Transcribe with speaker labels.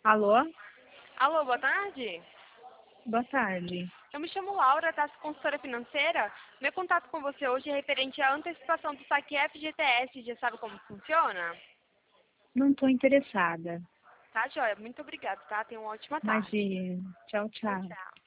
Speaker 1: Alô?
Speaker 2: Alô, boa tarde.
Speaker 1: Boa tarde.
Speaker 2: Eu me chamo Laura, tá? Sou consultora financeira. Meu contato com você hoje é referente à antecipação do saque FGTS. Já sabe como funciona?
Speaker 1: Não estou interessada.
Speaker 2: Tá, joia? Muito obrigada, tá? Tenha uma ótima tarde.
Speaker 1: Imagina. Tchau,
Speaker 2: Tchau,
Speaker 1: tchau.
Speaker 2: tchau.